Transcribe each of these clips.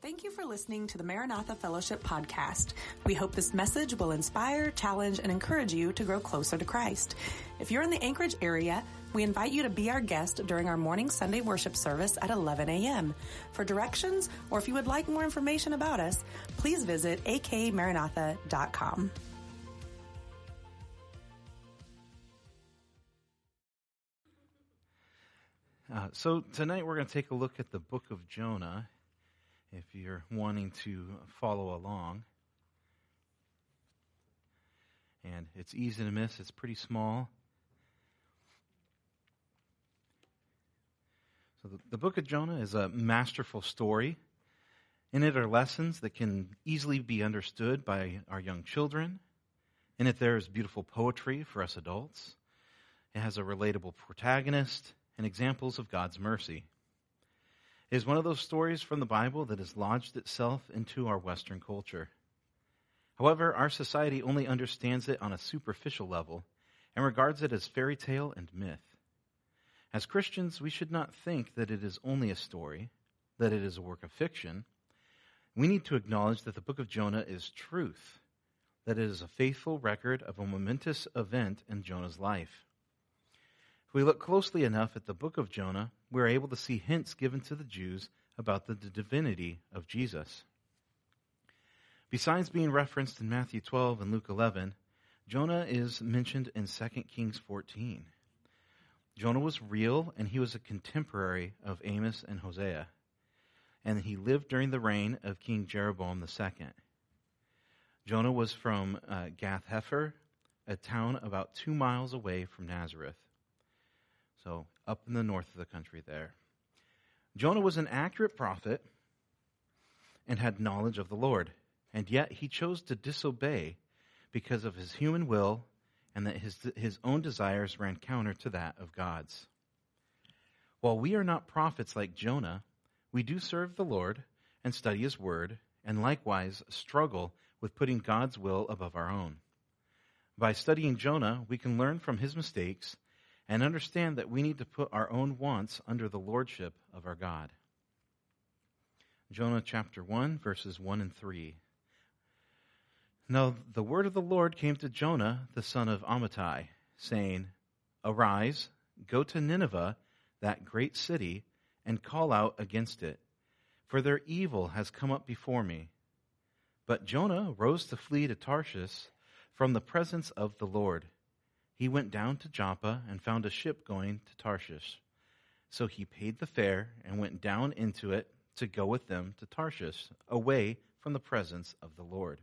Thank you for listening to the Maranatha Fellowship podcast. We hope this message will inspire, challenge, and encourage you to grow closer to Christ. If you're in the Anchorage area, we invite you to be our guest during our morning Sunday worship service at 11 a.m. For directions, or if you would like more information about us, please visit akmaranatha.com. So tonight we're going to take a look at the book of Jonah, if you're wanting to follow along. And it's easy to miss. It's pretty small. So the book of Jonah is a masterful story. In it are lessons that can easily be understood by our young children. In it there is beautiful poetry for us adults. It has a relatable protagonist and examples of God's mercy. It is one of those stories from the Bible that has lodged itself into our Western culture. However, our society only understands it on a superficial level and regards it as fairy tale and myth. As Christians, we should not think that it is only a story, that it is a work of fiction. We need to acknowledge that the book of Jonah is truth, that it is a faithful record of a momentous event in Jonah's life. If we look closely enough at the book of Jonah, we are able to see hints given to the Jews about the divinity of Jesus. Besides being referenced in Matthew 12 and Luke 11, Jonah is mentioned in 2 Kings 14. Jonah was real, and he was a contemporary of Amos and Hosea, and he lived during the reign of King Jeroboam II. Jonah was from Gath-Hepher, a town about 2 miles away from Nazareth. So up in the north of the country there. Jonah was an accurate prophet and had knowledge of the Lord, and yet he chose to disobey because of his human will and that his own desires ran counter to that of God's. While we are not prophets like Jonah, we do serve the Lord and study his word, and likewise struggle with putting God's will above our own. By studying Jonah, we can learn from his mistakes and understand that we need to put our own wants under the lordship of our God. Jonah chapter 1, verses 1 and 3. Now the word of the Lord came to Jonah, the son of Amittai, saying, Arise, go to Nineveh, that great city, and call out against it, for their evil has come up before me. But Jonah rose to flee to Tarshish from the presence of the Lord. He went down to Joppa and found a ship going to Tarshish. So he paid the fare and went down into it to go with them to Tarshish, away from the presence of the Lord.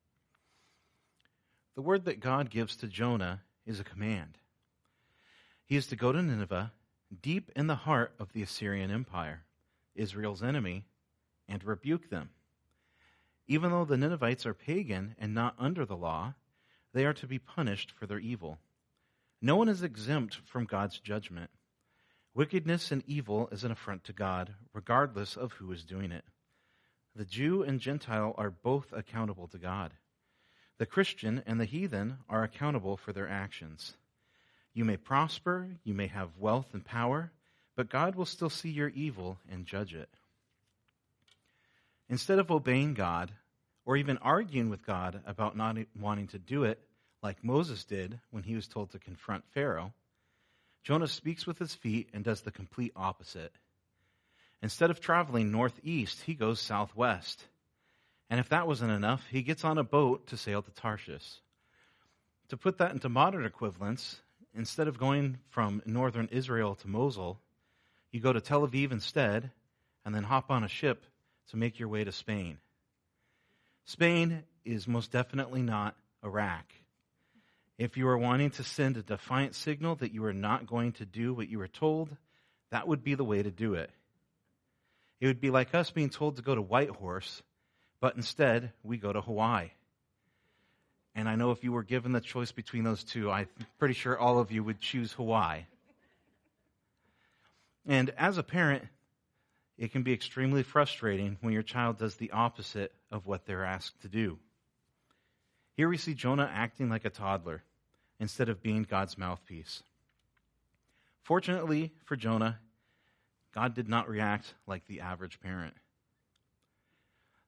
The word that God gives to Jonah is a command. He is to go to Nineveh, deep in the heart of the Assyrian Empire, Israel's enemy, and rebuke them. Even though the Ninevites are pagan and not under the law, they are to be punished for their evil. No one is exempt from God's judgment. Wickedness and evil is an affront to God, regardless of who is doing it. The Jew and Gentile are both accountable to God. The Christian and the heathen are accountable for their actions. You may prosper, you may have wealth and power, but God will still see your evil and judge it. Instead of obeying God, or even arguing with God about not wanting to do it, like Moses did when he was told to confront Pharaoh, Jonah speaks with his feet and does the complete opposite. Instead of traveling northeast, he goes southwest. And if that wasn't enough, he gets on a boat to sail to Tarshish. To put that into modern equivalents, instead of going from northern Israel to Mosul, you go to Tel Aviv instead, and then hop on a ship to make your way to Spain. Spain is most definitely not Iraq. If you are wanting to send a defiant signal that you are not going to do what you were told, that would be the way to do it. It would be like us being told to go to Whitehorse, but instead we go to Hawaii. And I know if you were given the choice between those two, I'm pretty sure all of you would choose Hawaii. And as a parent, it can be extremely frustrating when your child does the opposite of what they're asked to do. Here we see Jonah acting like a toddler instead of being God's mouthpiece. Fortunately for Jonah, God did not react like the average parent.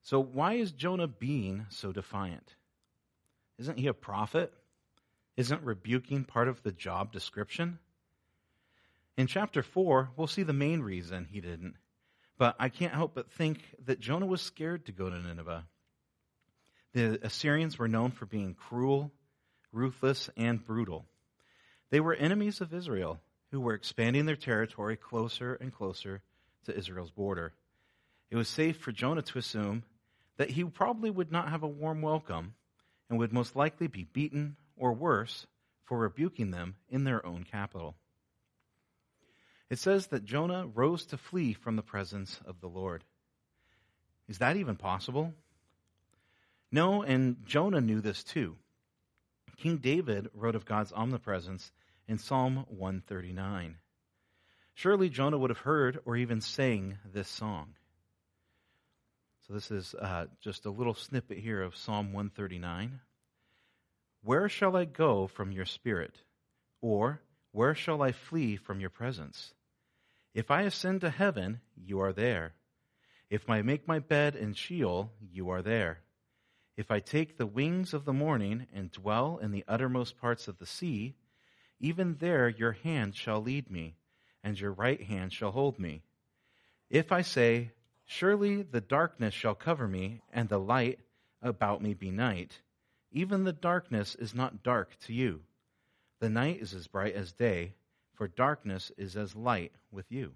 So why is Jonah being so defiant? Isn't he a prophet? Isn't rebuking part of the job description? In chapter 4, we'll see the main reason he didn't. But I can't help but think that Jonah was scared to go to Nineveh. The Assyrians were known for being cruel, ruthless, and brutal. They were enemies of Israel, who were expanding their territory closer and closer to Israel's border. It was safe for Jonah to assume that he probably would not have a warm welcome and would most likely be beaten or worse for rebuking them in their own capital. It says that Jonah rose to flee from the presence of the Lord. Is that even possible? No, and Jonah knew this too. King David wrote of God's omnipresence in Psalm 139. Surely Jonah would have heard or even sang this song. So this is just a little snippet here of Psalm 139. Where shall I go from your spirit? Or where shall I flee from your presence? If I ascend to heaven, you are there. If I make my bed in Sheol, you are there. If I take the wings of the morning and dwell in the uttermost parts of the sea, even there your hand shall lead me, and your right hand shall hold me. If I say, surely the darkness shall cover me, and the light about me be night, even the darkness is not dark to you. The night is as bright as day, for darkness is as light with you.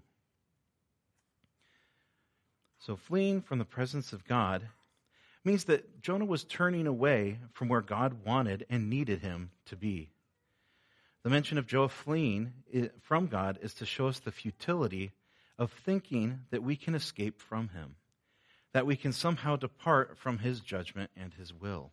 So fleeing from the presence of God means that Jonah was turning away from where God wanted and needed him to be. The mention of Jonah fleeing from God is to show us the futility of thinking that we can escape from him, that we can somehow depart from his judgment and his will.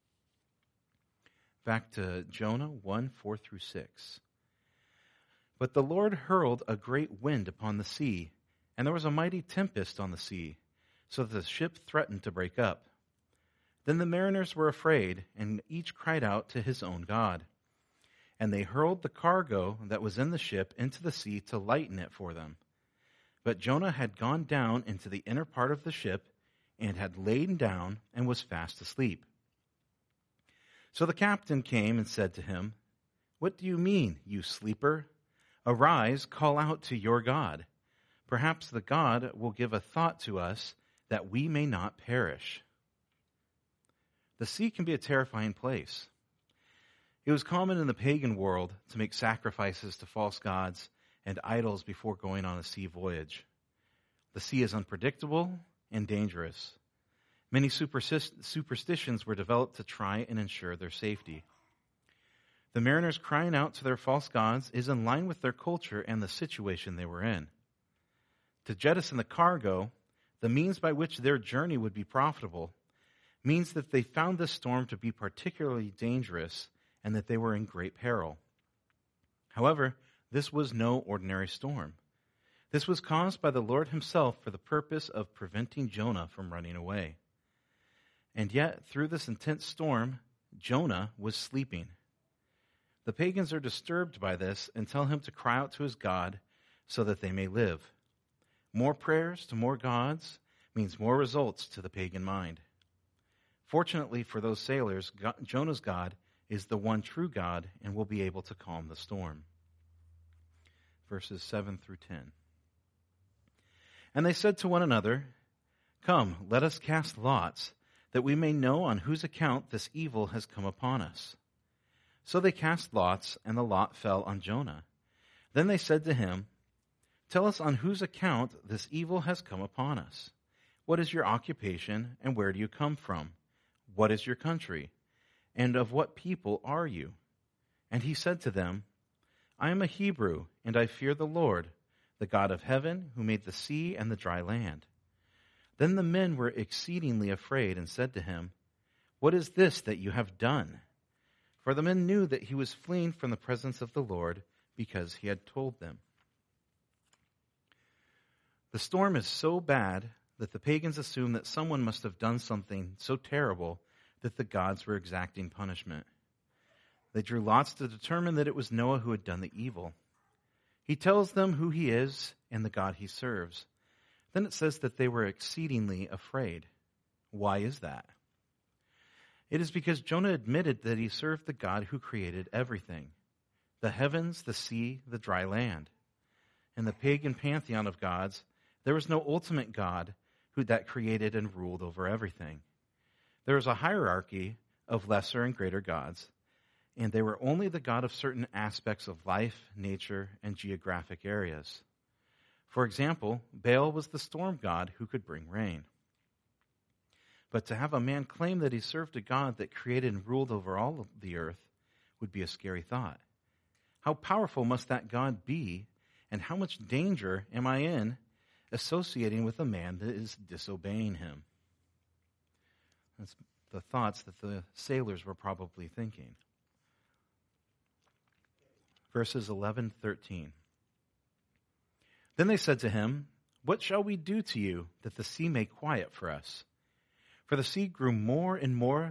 Back to Jonah 1:4-6. But the Lord hurled a great wind upon the sea, and there was a mighty tempest on the sea, so that the ship threatened to break up. Then the mariners were afraid, and each cried out to his own God. And they hurled the cargo that was in the ship into the sea to lighten it for them. But Jonah had gone down into the inner part of the ship, and had lain down, and was fast asleep. So the captain came and said to him, What do you mean, you sleeper? Arise, call out to your God. Perhaps the God will give a thought to us that we may not perish. The sea can be a terrifying place. It was common in the pagan world to make sacrifices to false gods and idols before going on a sea voyage. The sea is unpredictable and dangerous. Many superstitions were developed to try and ensure their safety. The mariners crying out to their false gods is in line with their culture and the situation they were in. To jettison the cargo, the means by which their journey would be profitable, means that they found this storm to be particularly dangerous and that they were in great peril. However, this was no ordinary storm. This was caused by the Lord himself for the purpose of preventing Jonah from running away. And yet, through this intense storm, Jonah was sleeping. The pagans are disturbed by this and tell him to cry out to his God so that they may live. More prayers to more gods means more results to the pagan mind. Fortunately for those sailors, Jonah's God is the one true God and will be able to calm the storm. Verses 7-10. And they said to one another, Come, let us cast lots, that we may know on whose account this evil has come upon us. So they cast lots, and the lot fell on Jonah. Then they said to him, Tell us on whose account this evil has come upon us. What is your occupation, and where do you come from? What is your country? And of what people are you? And he said to them, I am a Hebrew, and I fear the Lord, the God of heaven, who made the sea and the dry land. Then the men were exceedingly afraid and said to him, What is this that you have done? For the men knew that he was fleeing from the presence of the Lord because he had told them. The storm is so bad that the pagans assume that someone must have done something so terrible that the gods were exacting punishment. They drew lots to determine that it was Noah who had done the evil. He tells them who he is and the God he serves. Then it says that they were exceedingly afraid. Why is that? It is because Jonah admitted that he served the God who created everything, the heavens, the sea, the dry land. In the pagan pantheon of gods, there was no ultimate God that created and ruled over everything. There was a hierarchy of lesser and greater gods, and they were only the God of certain aspects of life, nature, and geographic areas. For example, Baal was the storm god who could bring rain. But to have a man claim that he served a God that created and ruled over all of the earth would be a scary thought. How powerful must that God be, and how much danger am I in associating with a man that is disobeying him? That's the thoughts that the sailors were probably thinking. Verses 11-13. Then they said to him, "What shall we do to you that the sea may quiet for us?" For the sea grew more and more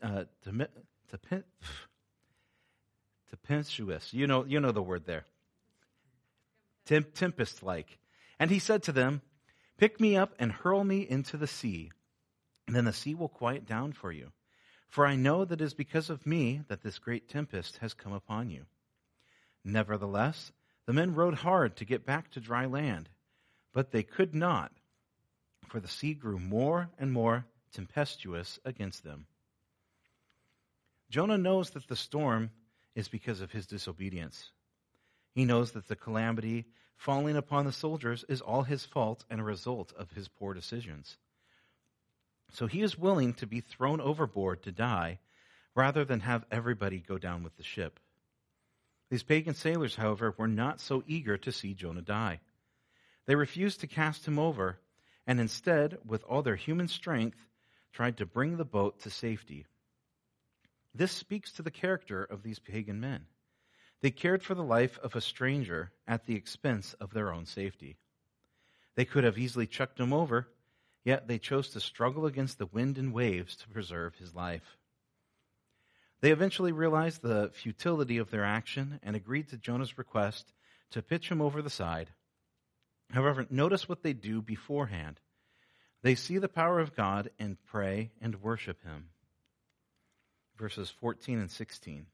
tempestuous. You know the word there. Tempest-like. And he said to them, "Pick me up and hurl me into the sea, and then the sea will quiet down for you. For I know that it is because of me that this great tempest has come upon you." Nevertheless, the men rowed hard to get back to dry land, but they could not, for the sea grew more and more tempestuous against them. Jonah knows that the storm is because of his disobedience. He knows that the calamity falling upon the soldiers is all his fault and a result of his poor decisions. So he is willing to be thrown overboard to die rather than have everybody go down with the ship. These pagan sailors, however, were not so eager to see Jonah die. They refused to cast him over, and instead, with all their human strength, tried to bring the boat to safety. This speaks to the character of these pagan men. They cared for the life of a stranger at the expense of their own safety. They could have easily chucked him over, yet they chose to struggle against the wind and waves to preserve his life. They eventually realized the futility of their action and agreed to Jonah's request to pitch him over the side. However, notice what they do beforehand. They see the power of God and pray and worship him. Verses 14 and 16.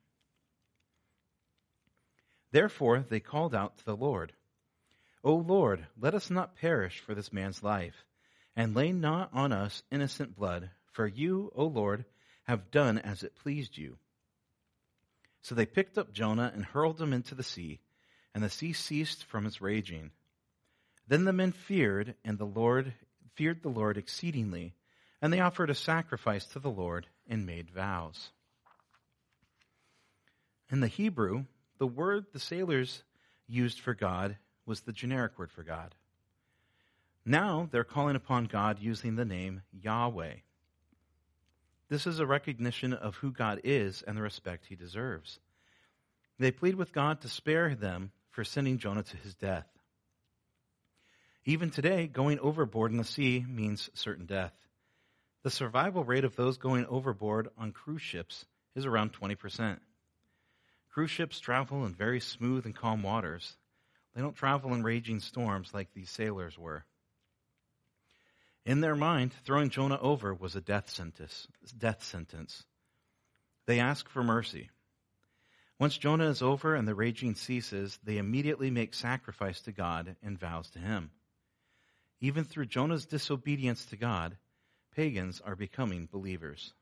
Therefore they called out to the Lord, "O Lord, let us not perish for this man's life, and lay not on us innocent blood, for you, O Lord, have done as it pleased you." So they picked up Jonah and hurled him into the sea, and the sea ceased from its raging. Then the men feared the Lord exceedingly, and they offered a sacrifice to the Lord and made vows. In the Hebrew, the word the sailors used for God was the generic word for God. Now they're calling upon God using the name Yahweh. This is a recognition of who God is and the respect he deserves. They plead with God to spare them for sending Jonah to his death. Even today, going overboard in the sea means certain death. The survival rate of those going overboard on cruise ships is around 20%. Cruise ships travel in very smooth and calm waters. They don't travel in raging storms like these sailors were. In their mind, throwing Jonah over was a death sentence. They ask for mercy. Once Jonah is over and the raging ceases, they immediately make sacrifice to God and vows to him. Even through Jonah's disobedience to God, pagans are becoming believers.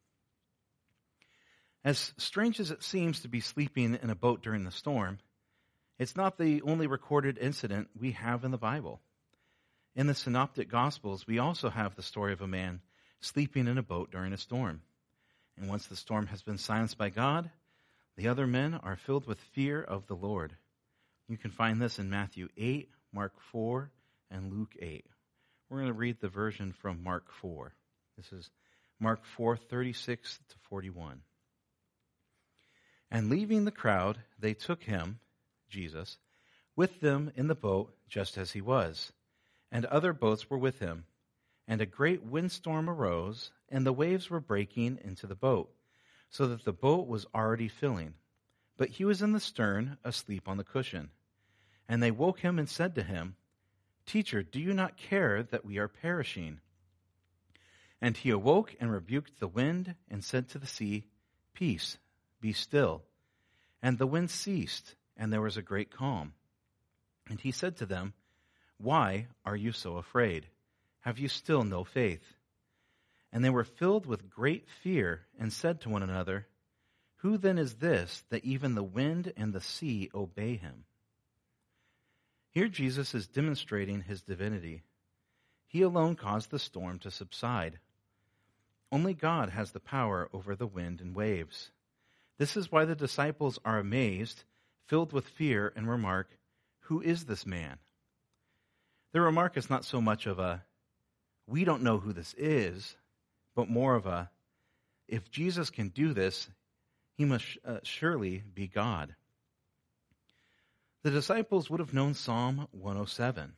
As strange as it seems to be sleeping in a boat during the storm, it's not the only recorded incident we have in the Bible. In the Synoptic Gospels, we also have the story of a man sleeping in a boat during a storm. And once the storm has been silenced by God, the other men are filled with fear of the Lord. You can find this in Matthew 8, Mark 4, and Luke 8. We're going to read the version from Mark 4. This is Mark 4, 36 to 41. And leaving the crowd, they took him, Jesus, with them in the boat just as he was. And other boats were with him. And a great windstorm arose, and the waves were breaking into the boat, so that the boat was already filling. But he was in the stern, asleep on the cushion. And they woke him and said to him, "Teacher, do you not care that we are perishing?" And he awoke and rebuked the wind and said to the sea, Peace, be still. And the wind ceased, and there was a great calm. And he said to them, Why are you so afraid? Have you still no faith? And they were filled with great fear and said to one another, Who then is this that even the wind and the sea obey him? Here Jesus is demonstrating his divinity. He alone caused the storm to subside. Only God has the power over the wind and waves. This is why the disciples are amazed, filled with fear, and remark, Who is this man? Their remark is not so much of a, we don't know who this is, but more of a, if Jesus can do this, he must surely be God. The disciples would have known Psalm 107.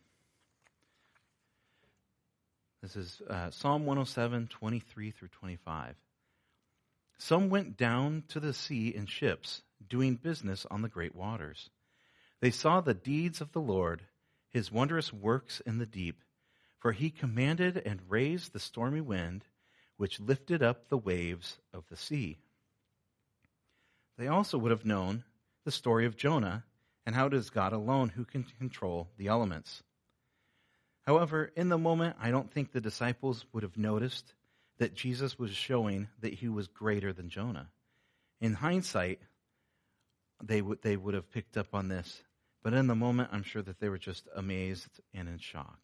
This is Psalm 107, 23 through 25. Some went down to the sea in ships, doing business on the great waters. They saw the deeds of the Lord, his wondrous works in the deep, for he commanded and raised the stormy wind, which lifted up the waves of the sea. They also would have known the story of Jonah and how it is God alone who can control the elements. However, in the moment, I don't think the disciples would have noticed that Jesus was showing that he was greater than Jonah. In hindsight, they would have picked up on this. But in the moment, I'm sure that they were just amazed and in shock.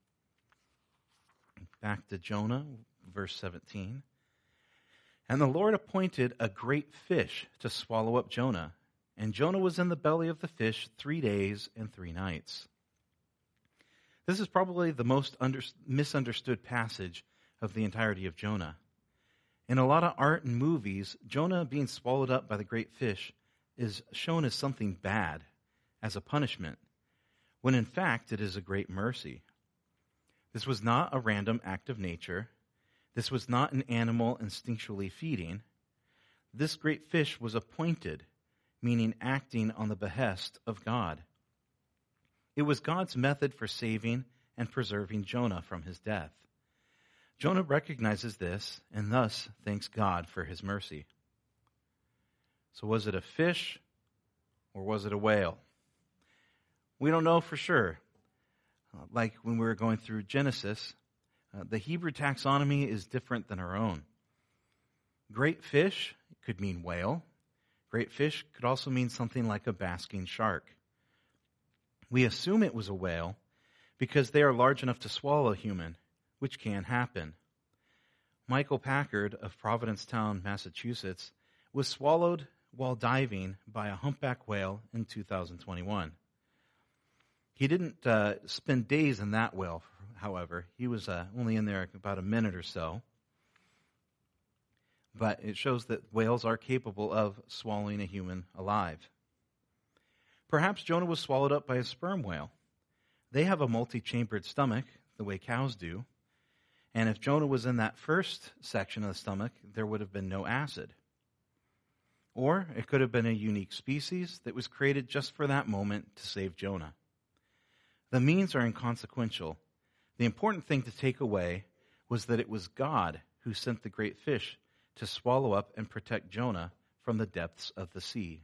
Back to Jonah, verse 17. And the Lord appointed a great fish to swallow up Jonah. And Jonah was in the belly of the fish 3 days and 3 nights. This is probably the most misunderstood passage of the entirety of Jonah. In a lot of art and movies, Jonah being swallowed up by the great fish is shown as something bad, as a punishment, when in fact it is a great mercy. This was not a random act of nature. This was not an animal instinctually feeding. This great fish was appointed, meaning acting on the behest of God. It was God's method for saving and preserving Jonah from his death. Jonah recognizes this and thus thanks God for his mercy. So was it a fish or was it a whale? We don't know for sure. Like when we were going through Genesis, the Hebrew taxonomy is different than our own. Great fish could mean whale. Great fish could also mean something like a basking shark. We assume it was a whale because they are large enough to swallow a human, which can happen. Michael Packard of Providencetown, Massachusetts, was swallowed while diving by a humpback whale in 2021. He didn't spend days in that whale, however. He was only in there about a minute or so. But it shows that whales are capable of swallowing a human alive. Perhaps Jonah was swallowed up by a sperm whale. They have a multi-chambered stomach, the way cows do. And if Jonah was in that first section of the stomach, there would have been no acid. Or it could have been a unique species that was created just for that moment to save Jonah. The means are inconsequential. The important thing to take away was that it was God who sent the great fish to swallow up and protect Jonah from the depths of the sea.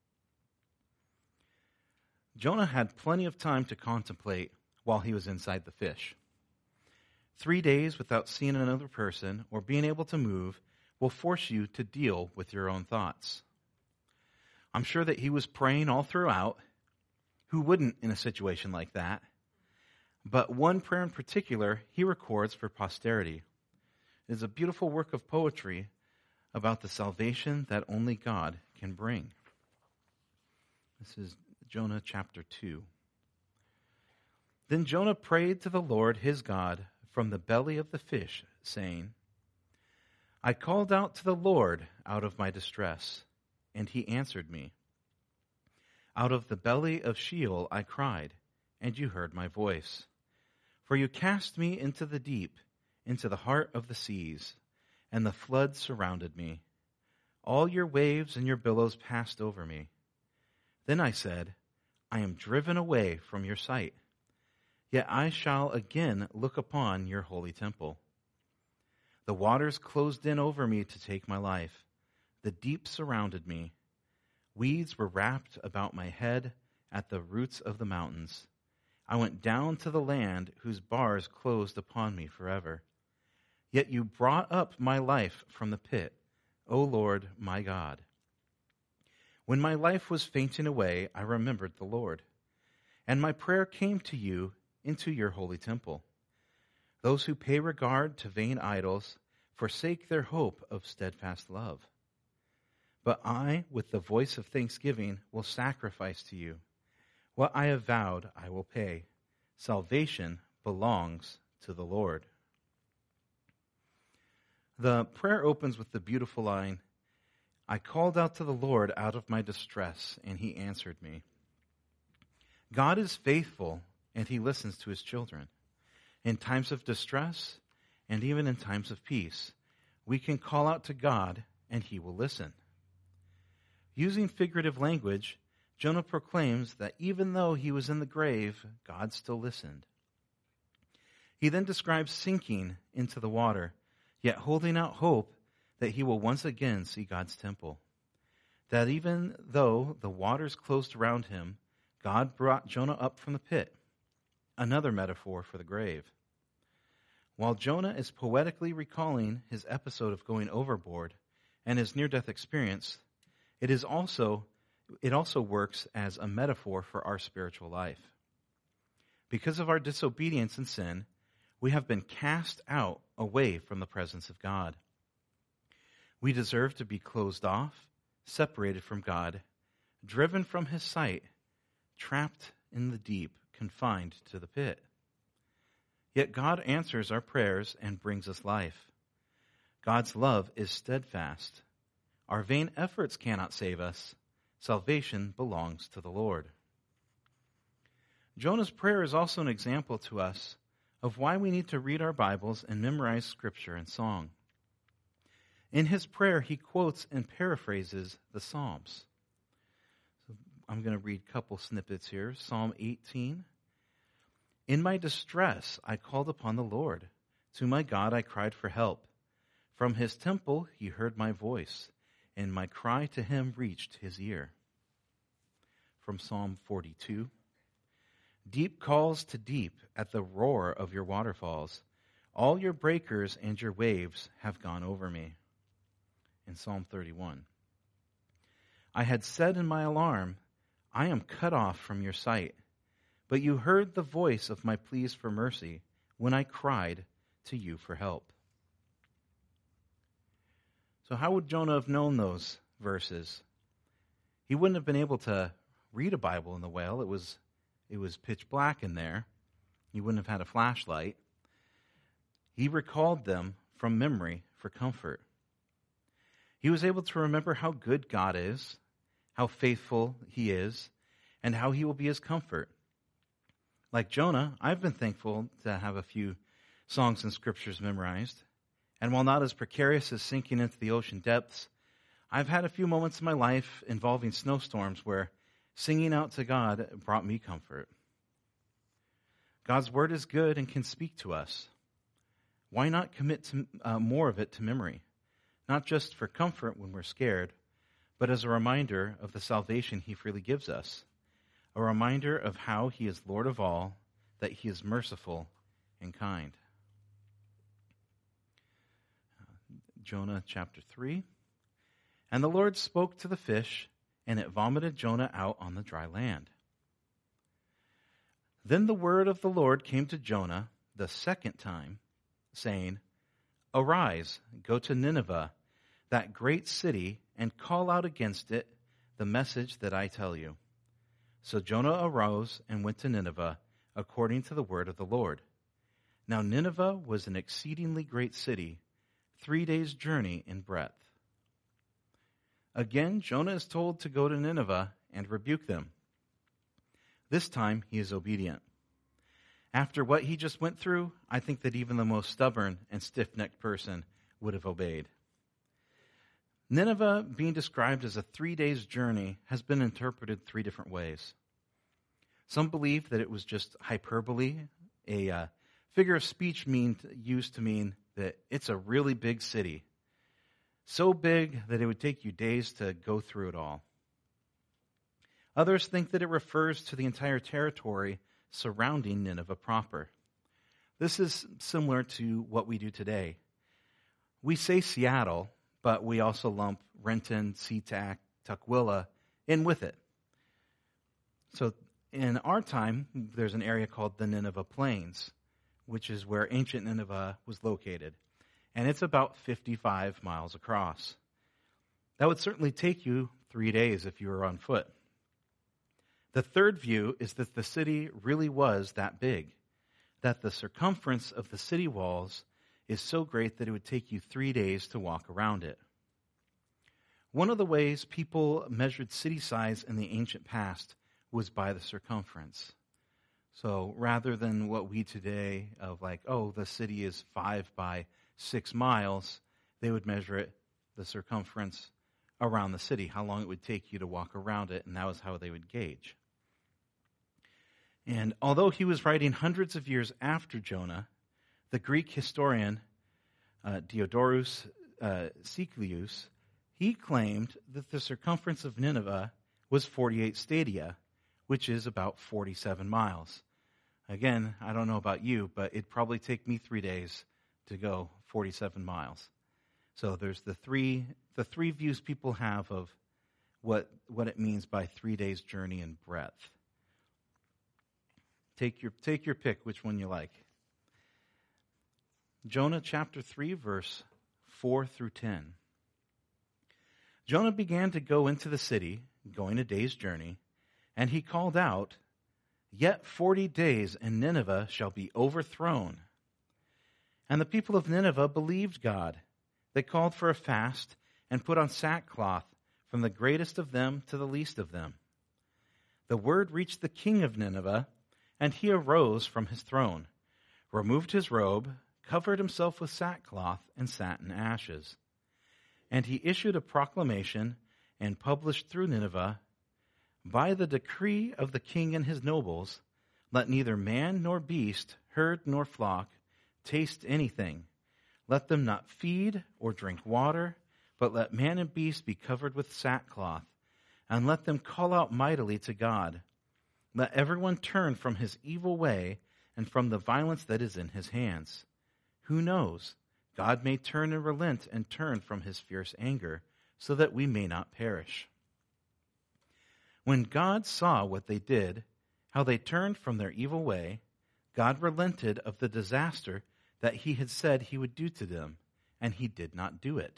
Jonah had plenty of time to contemplate while he was inside the fish. 3 days without seeing another person or being able to move will force you to deal with your own thoughts. I'm sure that he was praying all throughout. Who wouldn't in a situation like that? But one prayer in particular he records for posterity. It is a beautiful work of poetry about the salvation that only God can bring. This is Jonah chapter 2. Then Jonah prayed to the Lord his God from the belly of the fish, saying, I called out to the Lord out of my distress, and he answered me. Out of the belly of Sheol I cried, and you heard my voice. For you cast me into the deep, into the heart of the seas, and the flood surrounded me. All your waves and your billows passed over me. Then I said, I am driven away from your sight. Yet I shall again look upon your holy temple. The waters closed in over me to take my life. The deep surrounded me. Weeds were wrapped about my head at the roots of the mountains. I went down to the land whose bars closed upon me forever. Yet you brought up my life from the pit, O Lord my God. When my life was fainting away, I remembered the Lord, and my prayer came to you into your holy temple. Those who pay regard to vain idols forsake their hope of steadfast love. But I, with the voice of thanksgiving, will sacrifice to you. What I have vowed, I will pay. Salvation belongs to the Lord. The prayer opens with the beautiful line, I called out to the Lord out of my distress, and he answered me. God is faithful, and he listens to his children. In times of distress, and even in times of peace, we can call out to God, and he will listen. Using figurative language, Jonah proclaims that even though he was in the grave, God still listened. He then describes sinking into the water, yet holding out hope that he will once again see God's temple. That even though the waters closed around him, God brought Jonah up from the pit, another metaphor for the grave. While Jonah is poetically recalling his episode of going overboard and his near-death experience, it also works as a metaphor for our spiritual life. Because of our disobedience and sin, we have been cast out away from the presence of God. We deserve to be closed off, separated from God, driven from his sight, trapped in the deep, confined to the pit. Yet God answers our prayers and brings us life. God's love is steadfast. Our vain efforts cannot save us. Salvation belongs to the Lord. Jonah's prayer is also an example to us of why we need to read our Bibles and memorize Scripture and song. In his prayer, he quotes and paraphrases the Psalms. So I'm going to read a couple snippets here. Psalm 18. In my distress, I called upon the Lord. To my God, I cried for help. From his temple, he heard my voice, and my cry to him reached his ear. From Psalm 42. Deep calls to deep at the roar of your waterfalls. All your breakers and your waves have gone over me. In Psalm 31. I had said in my alarm, I am cut off from your sight. But you heard the voice of my pleas for mercy when I cried to you for help. So how would Jonah have known those verses? He wouldn't have been able to read a Bible in the whale. It was pitch black in there. He wouldn't have had a flashlight. He recalled them from memory for comfort. He was able to remember how good God is, how faithful he is, and how he will be his comfort. Like Jonah, I've been thankful to have a few songs and scriptures memorized. And while not as precarious as sinking into the ocean depths, I've had a few moments in my life involving snowstorms where singing out to God brought me comfort. God's word is good and can speak to us. Why not commit to, more of it to memory? Not just for comfort when we're scared, but as a reminder of the salvation he freely gives us. A reminder of how he is Lord of all, that he is merciful and kind. Jonah chapter 3. And the Lord spoke to the fish, and it vomited Jonah out on the dry land. Then the word of the Lord came to Jonah the second time, saying, Arise, go to Nineveh, that great city, and call out against it the message that I tell you. So Jonah arose and went to Nineveh, according to the word of the Lord. Now Nineveh was an exceedingly great city, 3 days' journey in breadth. Again, Jonah is told to go to Nineveh and rebuke them. This time, he is obedient. After what he just went through, I think that even the most stubborn and stiff-necked person would have obeyed. Nineveh, being described as a 3 days' journey, has been interpreted 3 different ways. Some believe that it was just hyperbole, a figure of speech used to mean that it's a really big city. So big that it would take you days to go through it all. Others think that it refers to the entire territory surrounding Nineveh proper. This is similar to what we do today. We say Seattle, but we also lump Renton, SeaTac, Tukwila in with it. So in our time, there's an area called the Nineveh Plains, which is where ancient Nineveh was located. And it's about 55 miles across. That would certainly take you 3 days if you were on foot. The third view is that the city really was that big, that the circumference of the city walls is so great that it would take you 3 days to walk around it. One of the ways people measured city size in the ancient past was by the circumference. So rather than what we today of like, oh, the city is 5 by 6 miles, they would measure it, the circumference around the city, how long it would take you to walk around it, and that was how they would gauge. And although he was writing hundreds of years after Jonah, the Greek historian Diodorus Siculus, he claimed that the circumference of Nineveh was 48 stadia, which is about 47 miles. Again, I don't know about you, but it'd probably take me 3 days to go 47 miles. So there's the three views people have of what it means by 3 days journey in breadth. Take your pick, which one you like. Jonah chapter 3, verse 4 through 10. Jonah began to go into the city, going a day's journey, and he called out, "Yet 40 days, and Nineveh shall be overthrown." And the people of Nineveh believed God. They called for a fast and put on sackcloth, from the greatest of them to the least of them. The word reached the king of Nineveh, and he arose from his throne, removed his robe, covered himself with sackcloth, and sat in ashes. And he issued a proclamation and published through Nineveh, "By the decree of the king and his nobles, let neither man nor beast, herd nor flock, taste anything. Let them not feed or drink water, but let man and beast be covered with sackcloth, and let them call out mightily to God. Let everyone turn from his evil way and from the violence that is in his hands. Who knows? God may turn and relent and turn from his fierce anger, so that we may not perish." When God saw what they did, how they turned from their evil way, God relented of the disaster that he had said he would do to them, and he did not do it.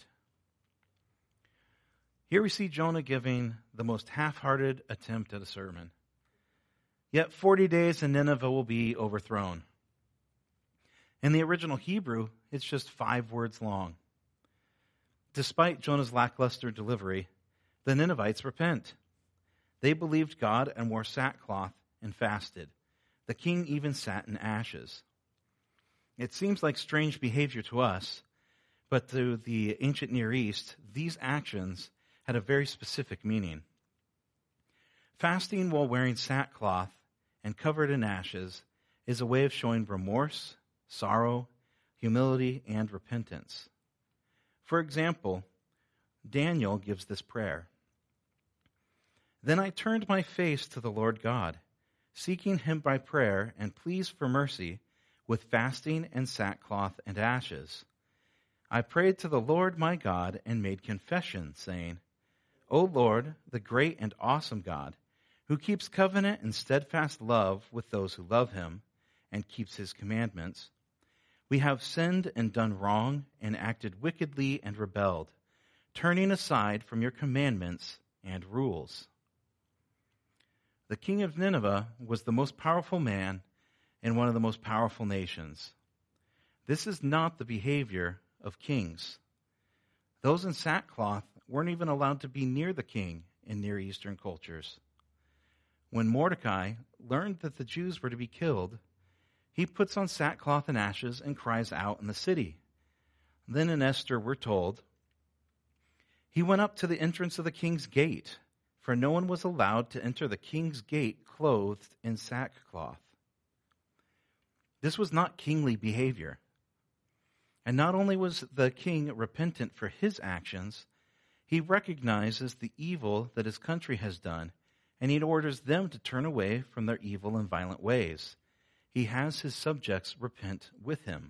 Here we see Jonah giving the most half-hearted attempt at a sermon. Yet 40 days and Nineveh will be overthrown. In the original Hebrew, it's just 5 words long. Despite Jonah's lackluster delivery, the Ninevites repent. They believed God and wore sackcloth and fasted. The king even sat in ashes. It seems like strange behavior to us, but to the ancient Near East, these actions had a very specific meaning. Fasting while wearing sackcloth and covered in ashes is a way of showing remorse, sorrow, humility, and repentance. For example, Daniel gives this prayer. "Then I turned my face to the Lord God, seeking him by prayer and pleas for mercy, with fasting and sackcloth and ashes. I prayed to the Lord my God and made confession, saying, O Lord, the great and awesome God, who keeps covenant and steadfast love with those who love him and keeps his commandments, we have sinned and done wrong and acted wickedly and rebelled, turning aside from your commandments and rules." The king of Nineveh was the most powerful man in one of the most powerful nations. This is not the behavior of kings. Those in sackcloth weren't even allowed to be near the king in Near Eastern cultures. When Mordecai learned that the Jews were to be killed, he puts on sackcloth and ashes and cries out in the city. Then in Esther we're told, "He went up to the entrance of the king's gate, for no one was allowed to enter the king's gate clothed in sackcloth." This was not kingly behavior. And not only was the king repentant for his actions, he recognizes the evil that his country has done, and he orders them to turn away from their evil and violent ways. He has his subjects repent with him.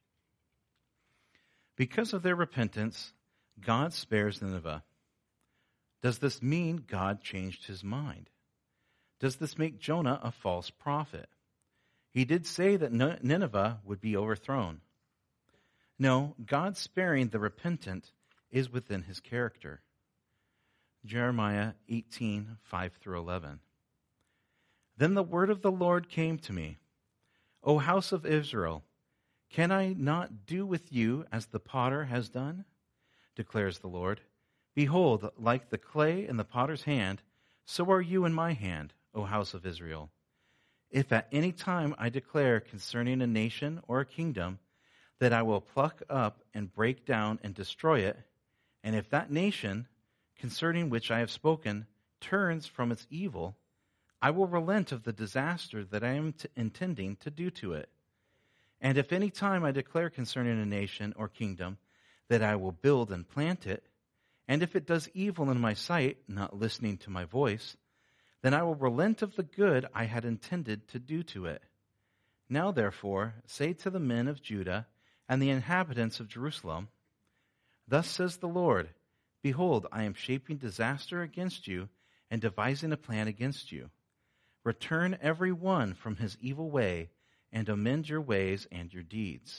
Because of their repentance, God spares Nineveh. Does this mean God changed his mind? Does this make Jonah a false prophet? He did say that Nineveh would be overthrown. No, God sparing the repentant is within his character. Jeremiah 18:5-11. Then the word of the Lord came to me, O house of Israel, can I not do with you as the potter has done? Declares the Lord. Behold, like the clay in the potter's hand, so are you in my hand, O house of Israel. If at any time I declare concerning a nation or a kingdom that I will pluck up and break down and destroy it, and if that nation, concerning which I have spoken, turns from its evil, I will relent of the disaster that I am intending to do to it. And if any time I declare concerning a nation or kingdom that I will build and plant it, and if it does evil in my sight, not listening to my voice, then I will relent of the good I had intended to do to it. Now therefore, say to the men of Judah and the inhabitants of Jerusalem, Thus says the Lord, Behold, I am shaping disaster against you and devising a plan against you. Return every one from his evil way and amend your ways and your deeds.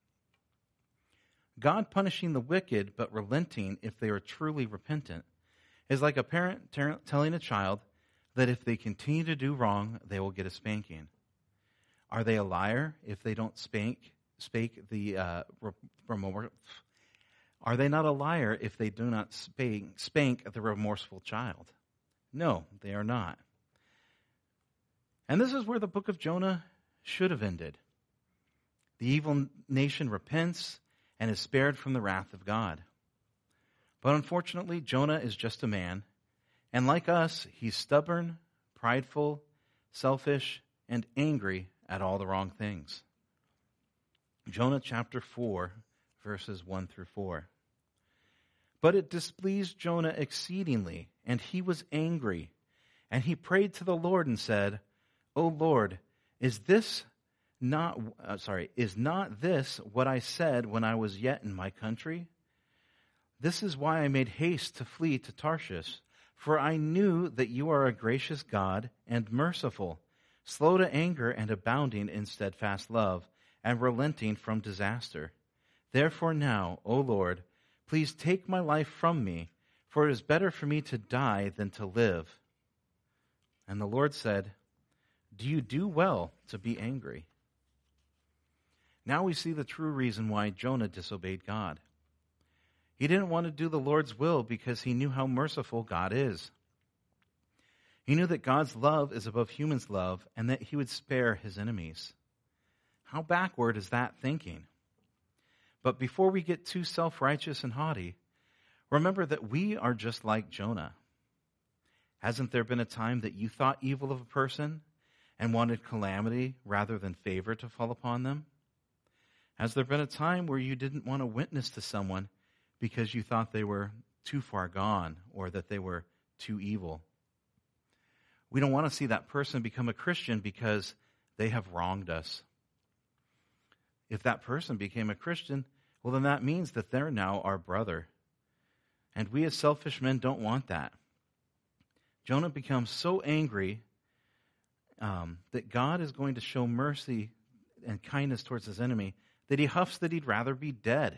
God punishing the wicked but relenting if they are truly repentant is like a parent telling a child that if they continue to do wrong, they will get a spanking. Are they a liar if they don't Are they not a liar if they do not spank the remorseful child? No, they are not. And this is where the book of Jonah should have ended. The evil nation repents and is spared from the wrath of God. But unfortunately, Jonah is just a man, and like us, he's stubborn, prideful, selfish, and angry at all the wrong things. Jonah chapter 4, verses 1-4. But it displeased Jonah exceedingly, and he was angry. And he prayed to the Lord and said, O Lord, is not this what I said when I was yet in my country? This is why I made haste to flee to Tarshish, for I knew that you are a gracious God and merciful, slow to anger and abounding in steadfast love, and relenting from disaster. Therefore now, O Lord, please take my life from me, for it is better for me to die than to live. And the Lord said, Do you do well to be angry? Now we see the true reason why Jonah disobeyed God. He didn't want to do the Lord's will because he knew how merciful God is. He knew that God's love is above humans' love and that he would spare his enemies. How backward is that thinking? But before we get too self-righteous and haughty, remember that we are just like Jonah. Hasn't there been a time that you thought evil of a person and wanted calamity rather than favor to fall upon them? Has there been a time where you didn't want to witness to someone because you thought they were too far gone or that they were too evil? We don't want to see that person become a Christian because they have wronged us. If that person became a Christian, well, then that means that they're now our brother. And we as selfish men don't want that. Jonah becomes so angry that God is going to show mercy and kindness towards his enemy that he huffs that he'd rather be dead.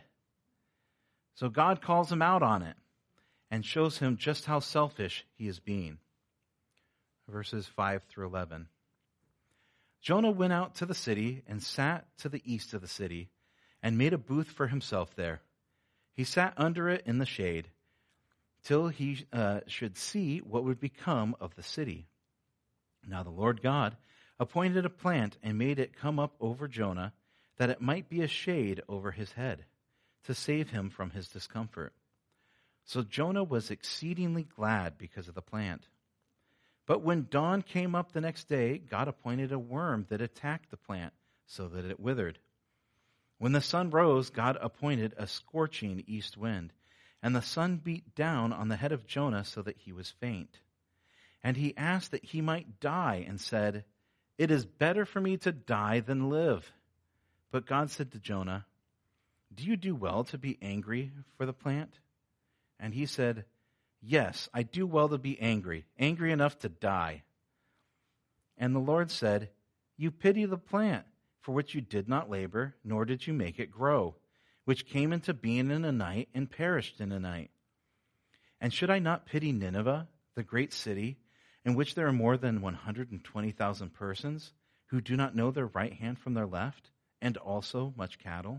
So God calls him out on it and shows him just how selfish he is being. Verses 5-11. Jonah went out to the city and sat to the east of the city and made a booth for himself there. He sat under it in the shade till he should see what would become of the city. Now the Lord God appointed a plant and made it come up over Jonah, that it might be a shade over his head, to save him from his discomfort. So Jonah was exceedingly glad because of the plant. But when dawn came up the next day, God appointed a worm that attacked the plant so that it withered. When the sun rose, God appointed a scorching east wind, and the sun beat down on the head of Jonah so that he was faint. And he asked that he might die and said, "It is better for me to die than live." But God said to Jonah, "Do you do well to be angry for the plant?" And he said, "Yes, I do well to be angry enough to die." And the Lord said, "You pity the plant, for which you did not labor, nor did you make it grow, which came into being in a night and perished in a night. And should I not pity Nineveh, the great city, in which there are more than 120,000 persons who do not know their right hand from their left, and also much cattle?"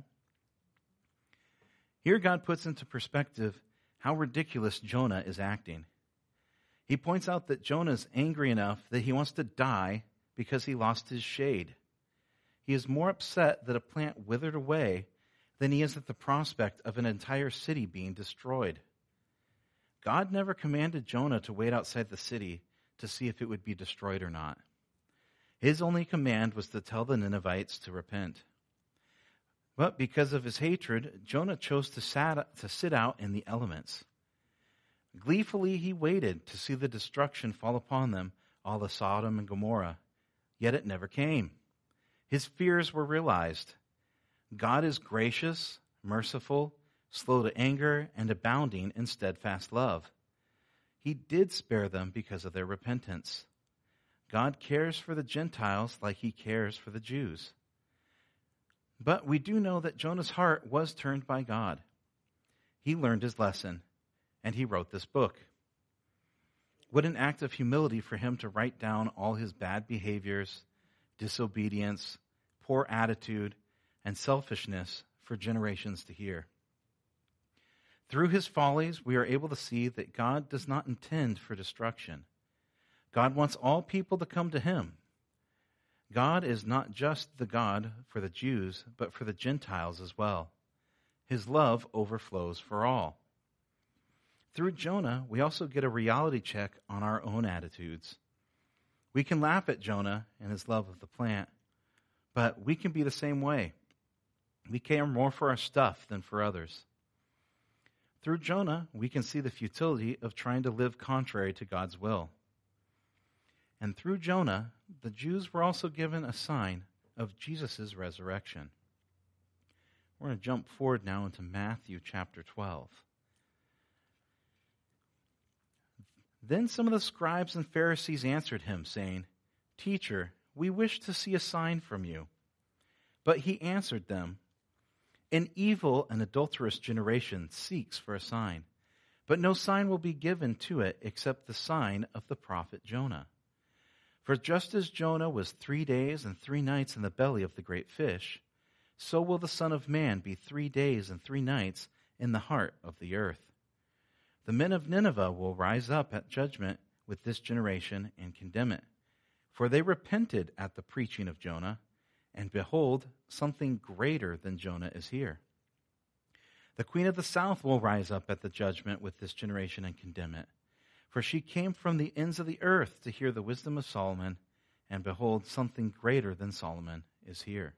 Here God puts into perspective how ridiculous Jonah is acting. He points out that Jonah is angry enough that he wants to die because he lost his shade. He is more upset that a plant withered away than he is at the prospect of an entire city being destroyed. God never commanded Jonah to wait outside the city to see if it would be destroyed or not. His only command was to tell the Ninevites to repent. But because of his hatred, Jonah chose to sit out in the elements. Gleefully he waited to see the destruction fall upon them, all of Sodom and Gomorrah. Yet it never came. His fears were realized. God is gracious, merciful, slow to anger, and abounding in steadfast love. He did spare them because of their repentance. God cares for the Gentiles like he cares for the Jews. But we do know that Jonah's heart was turned by God. He learned his lesson, and he wrote this book. What an act of humility for him to write down all his bad behaviors, disobedience, poor attitude, and selfishness for generations to hear. Through his follies, we are able to see that God does not intend for destruction. God wants all people to come to him. God is not just the God for the Jews, but for the Gentiles as well. His love overflows for all. Through Jonah, we also get a reality check on our own attitudes. We can laugh at Jonah and his love of the plant, but we can be the same way. We care more for our stuff than for others. Through Jonah, we can see the futility of trying to live contrary to God's will. And through Jonah, the Jews were also given a sign of Jesus' resurrection. We're going to jump forward now into Matthew chapter 12. Then some of the scribes and Pharisees answered him, saying, "Teacher, we wish to see a sign from you." But he answered them, "An evil and adulterous generation seeks for a sign, but no sign will be given to it except the sign of the prophet Jonah. For just as Jonah was 3 days and 3 nights in the belly of the great fish, so will the Son of Man be 3 days and 3 nights in the heart of the earth. The men of Nineveh will rise up at judgment with this generation and condemn it. For they repented at the preaching of Jonah, and behold, something greater than Jonah is here. The queen of the south will rise up at the judgment with this generation and condemn it. For she came from the ends of the earth to hear the wisdom of Solomon, and behold, something greater than Solomon is here."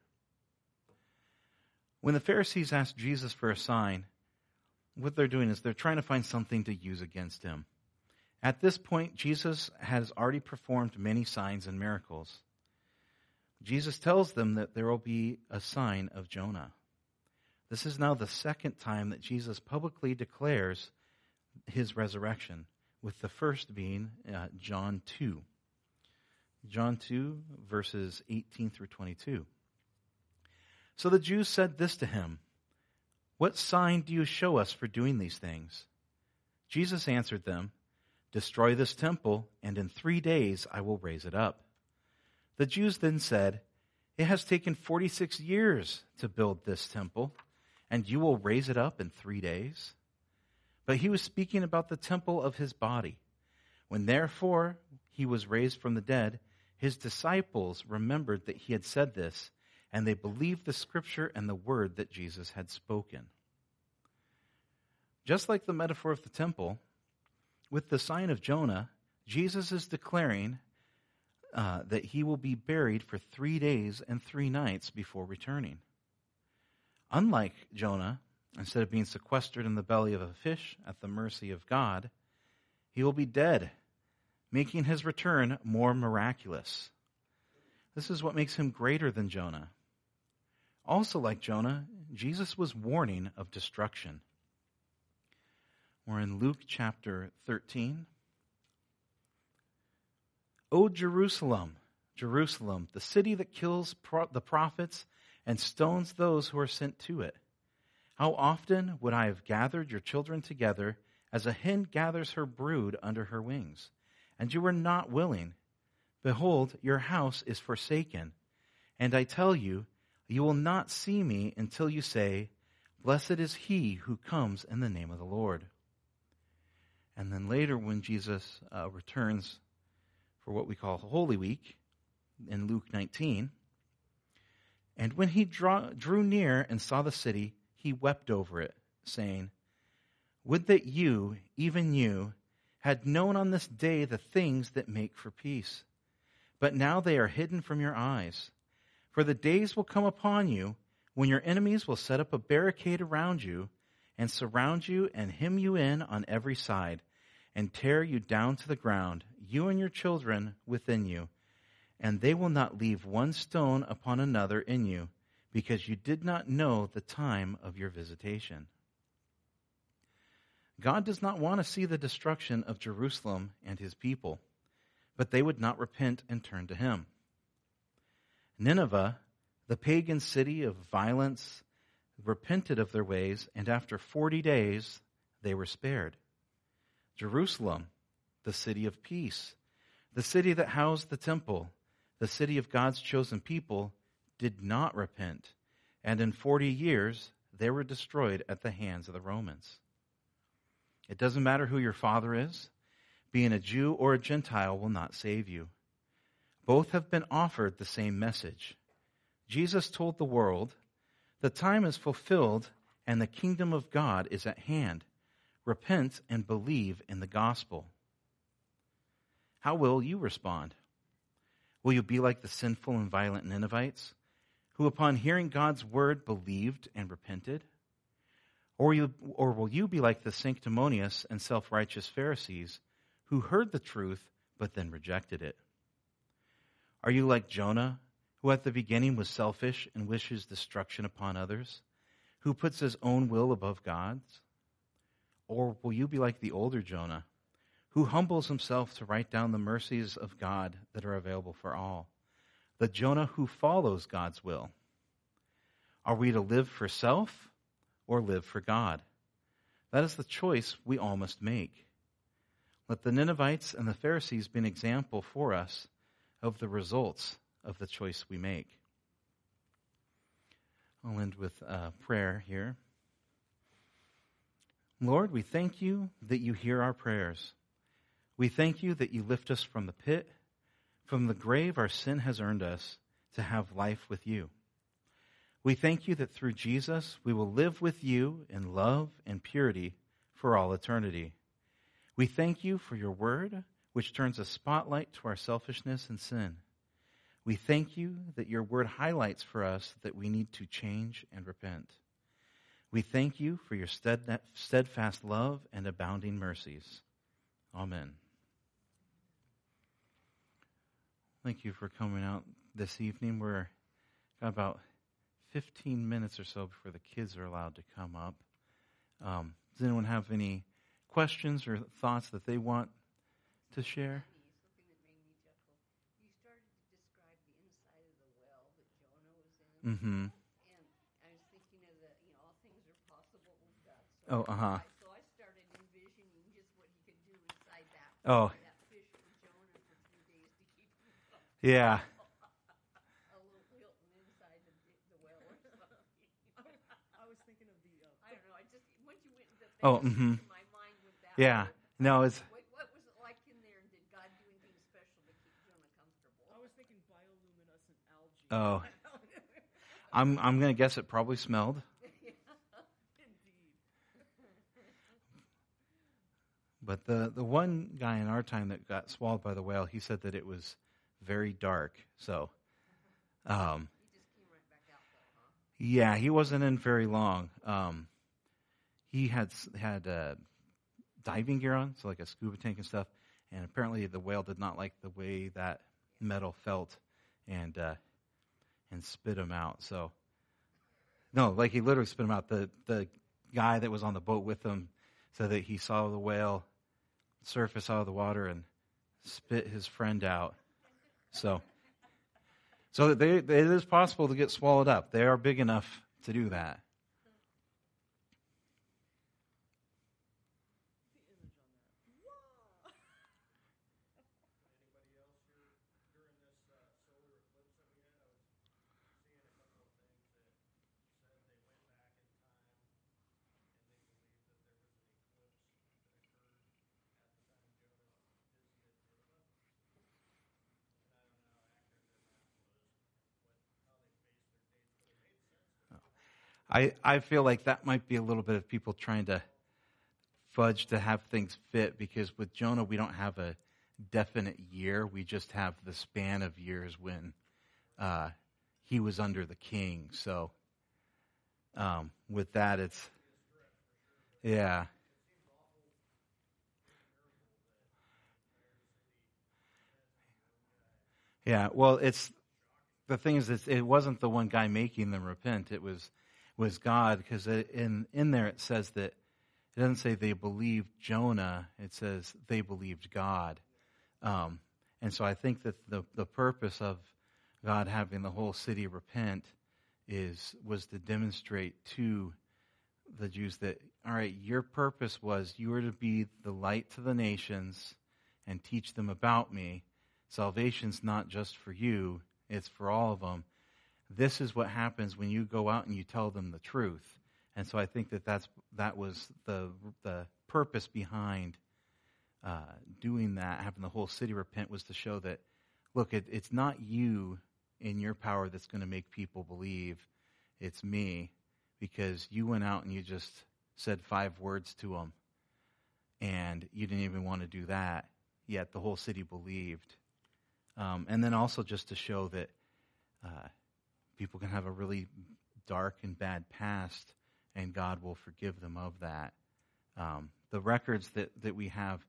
When the Pharisees asked Jesus for a sign, what they're doing is they're trying to find something to use against him. At this point, Jesus has already performed many signs and miracles. Jesus tells them that there will be a sign of Jonah. This is now the second time that Jesus publicly declares his resurrection, with the first being John 2. John 2, verses 18 through 22. So the Jews said this to him, "What sign do you show us for doing these things?" Jesus answered them, "Destroy this temple, and in 3 days I will raise it up." The Jews then said, "It has taken 46 years to build this temple, and you will raise it up in 3 days?" But he was speaking about the temple of his body. When therefore he was raised from the dead, his disciples remembered that he had said this, and they believed the scripture and the word that Jesus had spoken. Just like the metaphor of the temple, with the sign of Jonah, Jesus is declaring that he will be buried for 3 days and 3 nights before returning. Unlike Jonah, instead of being sequestered in the belly of a fish at the mercy of God, he will be dead, making his return more miraculous. This is what makes him greater than Jonah. Also like Jonah, Jesus was warning of destruction. We're in Luke chapter 13. O Jerusalem, Jerusalem, the city that kills the prophets and stones those who are sent to it. How often would I have gathered your children together as a hen gathers her brood under her wings, and you were not willing. Behold, your house is forsaken, and I tell you, you will not see me until you say, Blessed is he who comes in the name of the Lord. And then later when Jesus returns for what we call Holy Week in Luke 19, and when he drew near and saw the city, he wept over it, saying, Would that you, even you, had known on this day the things that make for peace. But now they are hidden from your eyes. For the days will come upon you when your enemies will set up a barricade around you and surround you and hem you in on every side and tear you down to the ground, you and your children within you. And they will not leave one stone upon another in you, because you did not know the time of your visitation. God does not want to see the destruction of Jerusalem and his people, but they would not repent and turn to him. Nineveh, the pagan city of violence, repented of their ways, and after 40 days they were spared. Jerusalem, the city of peace, the city that housed the temple, the city of God's chosen people, did not repent, and in 40 years they were destroyed at the hands of the Romans. It doesn't matter who your father is. Being a Jew or a Gentile will not save you. Both have been offered the same message. Jesus told the world, the time is fulfilled and the kingdom of God is at hand. Repent and believe in the gospel. How will you respond? Will you be like the sinful and violent Ninevites, who upon hearing God's word believed and repented? Or will you be like the sanctimonious and self-righteous Pharisees, who heard the truth but then rejected it? Are you like Jonah, who at the beginning was selfish and wishes destruction upon others, who puts his own will above God's? Or will you be like the older Jonah, who humbles himself to write down the mercies of God that are available for all, the Jonah who follows God's will? Are we to live for self or live for God? That is the choice we all must make. Let the Ninevites and the Pharisees be an example for us of the results of the choice we make. I'll end with a prayer here. Lord, we thank you that you hear our prayers. We thank you that you lift us from the pit, from the grave our sin has earned us, to have life with you. We thank you that through Jesus we will live with you in love and purity for all eternity. We thank you for your word, which turns a spotlight to our selfishness and sin. We thank you that your word highlights for us that we need to change and repent. We thank you for your steadfast love and abounding mercies. Amen. Thank you for coming out this evening. We're got about 15 minutes or so before the kids are allowed to come up. Does anyone have any questions or thoughts that they want to share? Something that made me chuckle. You started to describe the inside of the well that Jonah was in. Mm-hmm. And I was thinking of all things are possible with God. So I started envisioning just what he could do inside that fish with Jonah for 3 days to keep him up. Yeah. A little Hilton inside the well or something. I was thinking of the... I don't know. Once you went into that, my mind went that way. Yeah. No, it's... What was it like in there? And did God do anything special to keep Jonah comfortable? I was thinking bioluminescent algae. Oh. I'm going to guess it probably smelled. Indeed. But the one guy in our time that got swallowed by the whale, he said that it was very dark. So, He just came right back out, though, huh? Yeah, he wasn't in very long. He had diving gear on, so like a scuba tank and stuff. And apparently, the whale did not like the way that metal felt, and spit him out. So, no, like he literally spit him out. The guy that was on the boat with him said that he saw the whale surface out of the water and spit his friend out. So it is possible to get swallowed up. They are big enough to do that. I feel like that might be a little bit of people trying to fudge to have things fit, because with Jonah, we don't have a definite year. We just have the span of years when he was under the king. So with that, it's, yeah. Yeah, well, the thing is, it wasn't the one guy making them repent. It was God, because in there it says that it doesn't say they believed Jonah. It says they believed God. And so I think that the purpose of God having the whole city repent was to demonstrate to the Jews that, all right, your purpose was you were to be the light to the nations and teach them about me. Salvation's not just for you, it's for all of them. This is what happens when you go out and you tell them the truth. And so I think that was the purpose behind doing that, having the whole city repent, was to show that, look, it's not you in your power that's going to make people believe. It's me, because you went out and you just said 5 words to them, and you didn't even want to do that, yet the whole city believed. And then also just to show that people can have a really dark and bad past, and God will forgive them of that. The records that we have,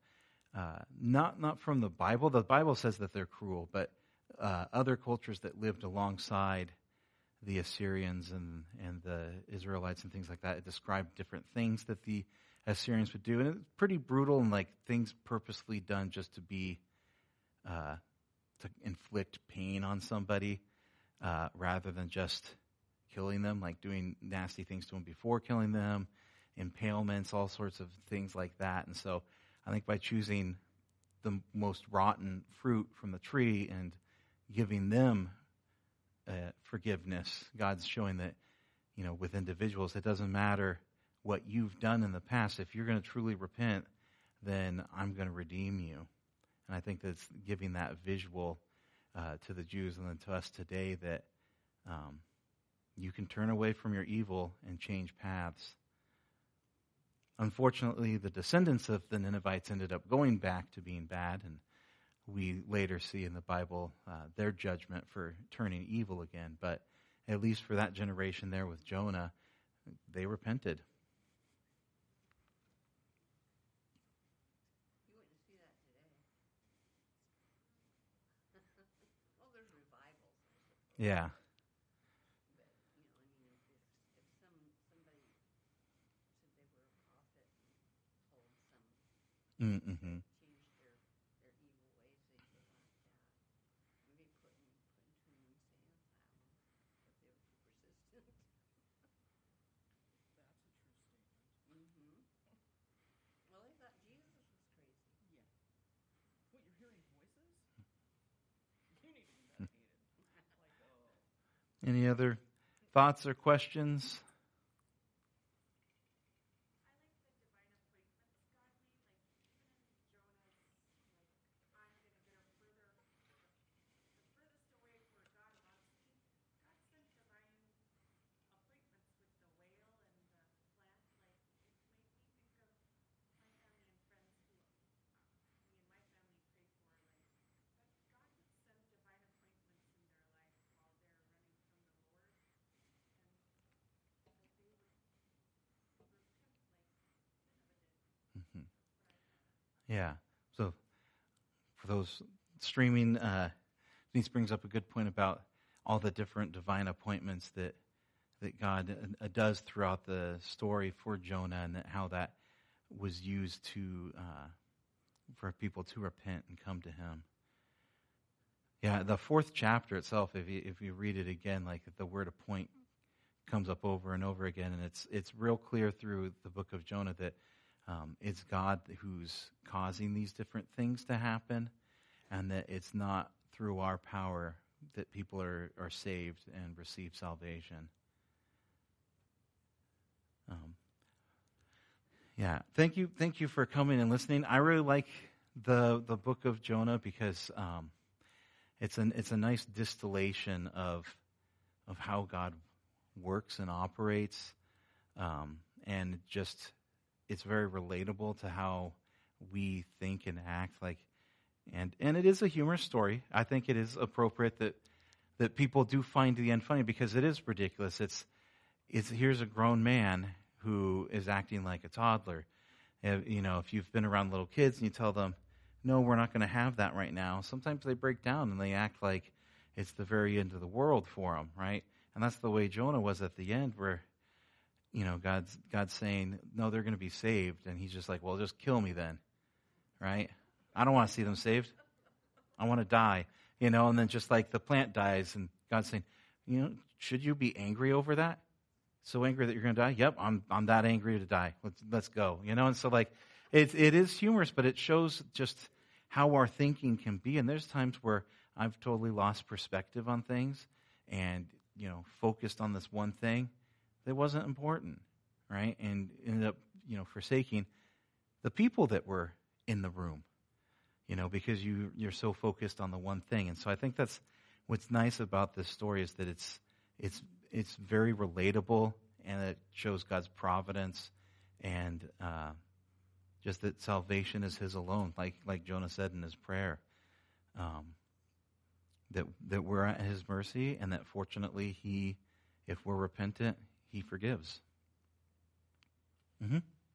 not from the Bible says that they're cruel, but other cultures that lived alongside the Assyrians and the Israelites and things like that, it described different things that the Assyrians would do. And it's pretty brutal, and like things purposely done just to be to inflict pain on somebody, rather than just killing them, like doing nasty things to them before killing them, impalements, all sorts of things like that. And so I think by choosing the most rotten fruit from the tree and giving them forgiveness, God's showing that, with individuals, it doesn't matter what you've done in the past. If you're going to truly repent, then I'm going to redeem you. And I think that's giving that visual to the Jews and then to us today, that you can turn away from your evil and change paths. Unfortunately, the descendants of the Ninevites ended up going back to being bad, and we later see in the Bible their judgment for turning evil again. But at least for that generation there with Jonah, they repented. You wouldn't see that today. Well, there's revivals, I suppose. Yeah. But, if somebody said they were a prophet and told some, Mm-hmm. changed their evil ways, they'd get laughed at. Maybe put into an insane asylum if they were too persistent. That's a true statement. Mm-hmm. Well, they thought Jesus was crazy. Yeah. What, you're hearing voices? You need to be medicated. Like, oh. Any other thoughts or questions? Yeah. So for those streaming, Denise brings up a good point about all the different divine appointments that God does throughout the story for Jonah, and how that was used to for people to repent and come to Him. Yeah, the 4th chapter itself, if you read it again, like the word appoint comes up over and over again, and it's real clear through the book of Jonah that it's God who's causing these different things to happen, and that it's not through our power that people are saved and receive salvation. Yeah, thank you for coming and listening. I really like the book of Jonah because it's a nice distillation of how God works and operates, and just it's very relatable to how we think and act. And it is a humorous story. I think it is appropriate that people do find the end funny because it is ridiculous. It's here's a grown man who is acting like a toddler. If you've been around little kids and you tell them, no, we're not going to have that right now, sometimes they break down and they act like it's the very end of the world for them, right? And that's the way Jonah was at the end, where, God's saying, no, they're going to be saved. And he's just like, well, just kill me then, right? I don't want to see them saved. I want to die, and then just like the plant dies, and God's saying, should you be angry over that? So angry that you're going to die? Yep, I'm that angry to die. Let's go. And so it is humorous, but it shows just how our thinking can be. And there's times where I've totally lost perspective on things and focused on this one thing that wasn't important, right? And ended up forsaking the people that were in the room, because you're so focused on the one thing. And so I think that's what's nice about this story, is that it's very relatable, and it shows God's providence, and just that salvation is His alone, like Jonah said in his prayer, that we're at His mercy, and that fortunately if we're repentant, He forgives. Mm-hmm.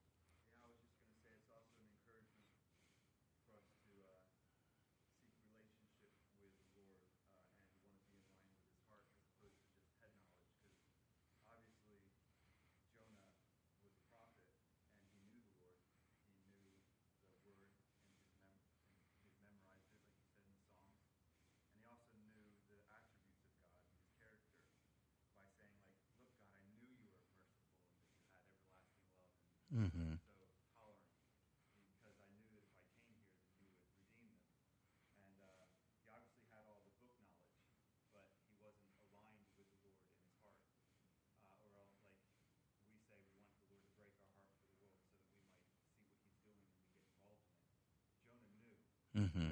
Mm-hmm. Mm-hmm.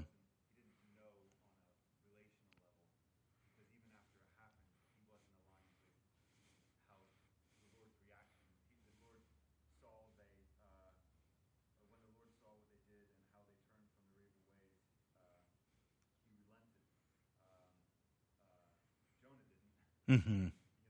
Mm-hmm.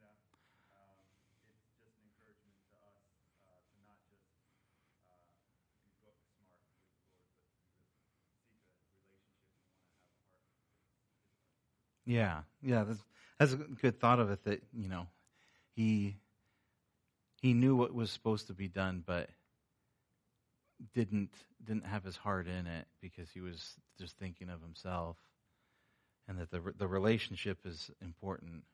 Yeah, that's a good thought of it. That he knew what was supposed to be done, but didn't have his heart in it because he was just thinking of himself, and that the relationship is important.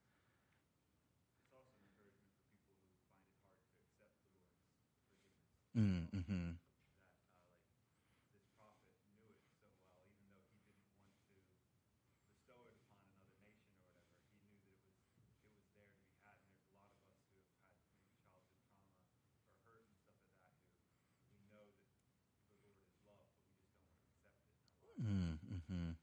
Mm-hmm. Mm-hmm.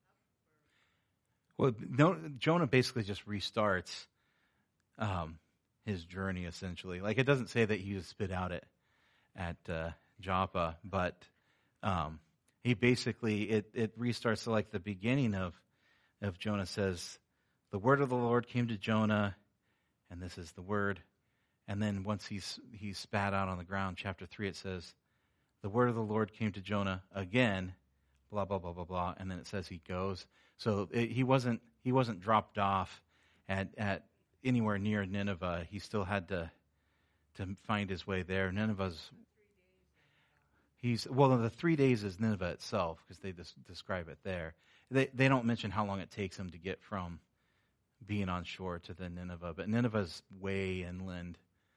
Well, no, Jonah basically just restarts. his journey, essentially. Like, it doesn't say that he was spit out at Joppa, but he basically, it restarts. So like the beginning of Jonah says, the word of the Lord came to Jonah, and this is the word. And then once he's spat out on the ground, chapter 3, it says, the word of the Lord came to Jonah again, blah, blah, blah, blah, blah. And then it says he goes. So he wasn't dropped off at anywhere near Nineveh. He still had to find his way there. Nineveh's, the 3 days is Nineveh itself, because they describe it there. They don't mention how long it takes him to get from being on shore to the Nineveh, but Nineveh's way inland.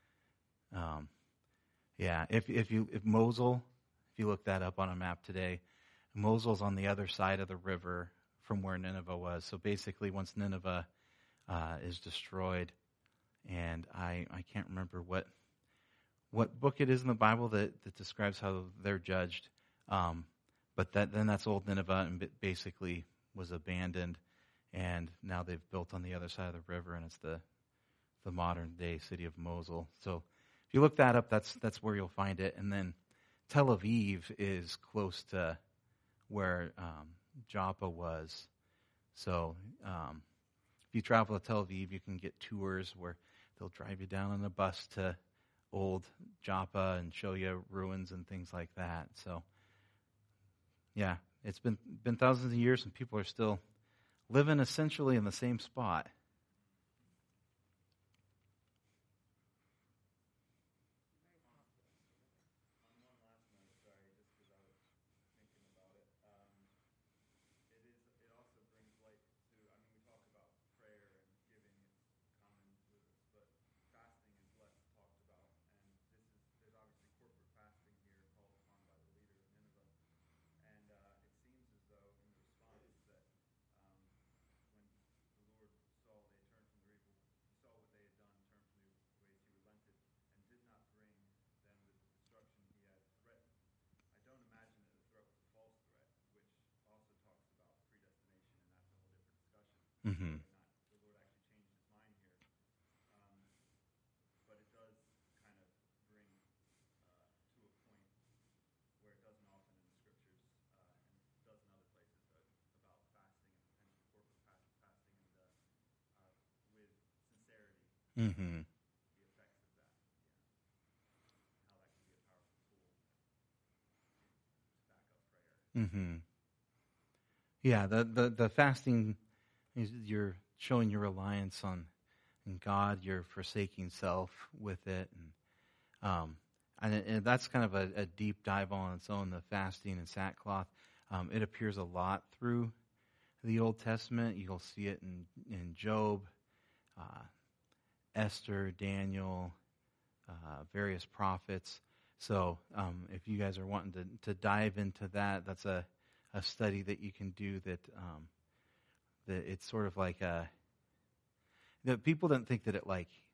If Mosul, if you look that up on a map today, Mosul's on the other side of the river from where Nineveh was. So basically, once Nineveh is destroyed, and I can't remember what book it is in the Bible that describes how they're judged, but then that's old Nineveh, and basically was abandoned, and now they've built on the other side of the river, and it's the modern day city of Mosul. So if you look that up, that's where you'll find it. And then Tel Aviv is close to where Joppa was. So if you travel to Tel Aviv, you can get tours where they'll drive you down on a bus to old Joppa and show you ruins and things like that. So yeah, it's been thousands of years, and people are still living essentially in the same spot. Mm-hmm. The Lord actually changed his mind here. But it does kind of bring to a point where it doesn't often in the scriptures, and does in other places, about fasting and potentially corporate fasting and with sincerity, Mm-hmm. the effects of that. Yeah. How that can be a powerful tool to back up prayer. Mm-hmm. Yeah, the fasting, you're showing your reliance on God. You're forsaking self with it, and that's kind of a deep dive on its own. The fasting and sackcloth, it appears a lot through the Old Testament. You'll see it in Job, Esther, Daniel, various prophets. So if you guys are wanting to dive into that, that's a study that you can do. That it's sort of like that people didn't think that it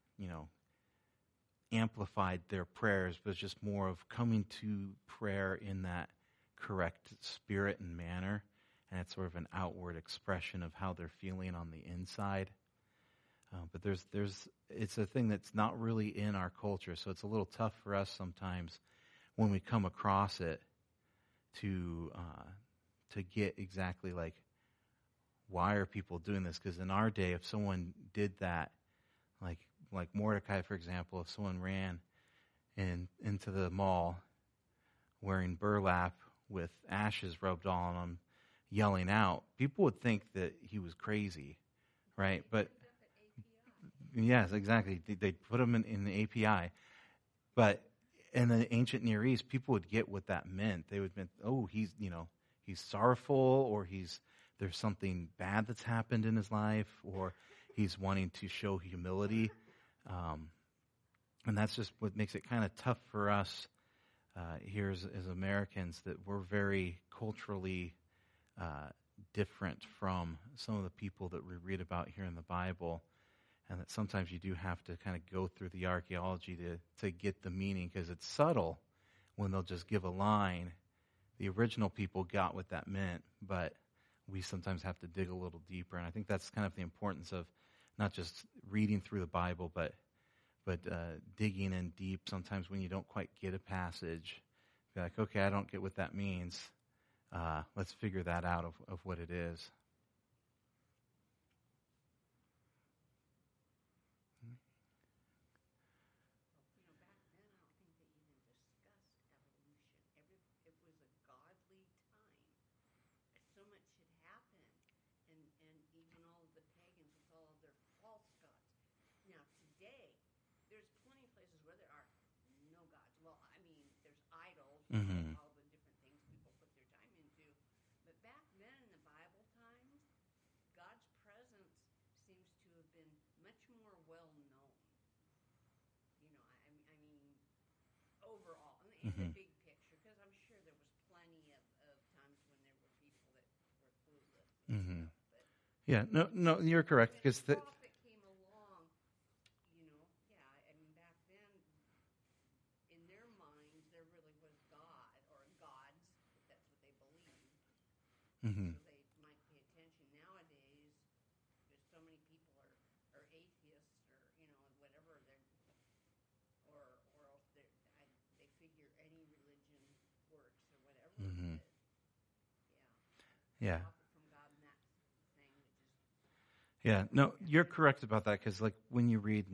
amplified their prayers, but it's just more of coming to prayer in that correct spirit and manner, and it's sort of an outward expression of how they're feeling on the inside. But it's a thing that's not really in our culture, so it's a little tough for us sometimes when we come across it to get exactly like, why are people doing this? Because in our day, if someone did that, like Mordecai, for example, if someone ran into the mall wearing burlap with ashes rubbed on him, yelling out, people would think that he was crazy, right? But yes, exactly. They'd put him in the API. But in the ancient Near East, people would get what that meant. They would mean, oh, he's sorrowful, or there's something bad that's happened in his life, or he's wanting to show humility. And that's just what makes it kind of tough for us here as Americans, that we're very culturally different from some of the people that we read about here in the Bible, and that sometimes you do have to kind of go through the archaeology to get the meaning, because it's subtle when they'll just give a line. The original people got what that meant, but we sometimes have to dig a little deeper. And I think that's kind of the importance of not just reading through the Bible, but but digging in deep, sometimes when you don't quite get a passage, be like, okay, I don't get what that means. Let's figure that out of what it is. Back then, I don't think they even discussed evolution. It was a godly time. So much had happened, and even all of the pagans with all of their false gods. Now today, there's plenty of places where there are no gods. Well, I mean, there's idols, Mhm. all the different things people put their time into. But back then in the Bible times, God's presence seems to have been much more well known. I mean, overall, in the Mhm. big picture, because I'm sure there was plenty of times when there were people that were clueless and Mhm. stuff. But Yeah, no, you're correct. when Because the prophet came along, I mean, back then, in their minds, there really was God or gods, if that's what they believed. Mhm. So they might pay attention. Nowadays, there's so many people are atheists or whatever or else they figure any religion works or whatever. Mhm. But, Yeah. prophet from God and that thing that just Yeah, no, you're correct about that, because like when you read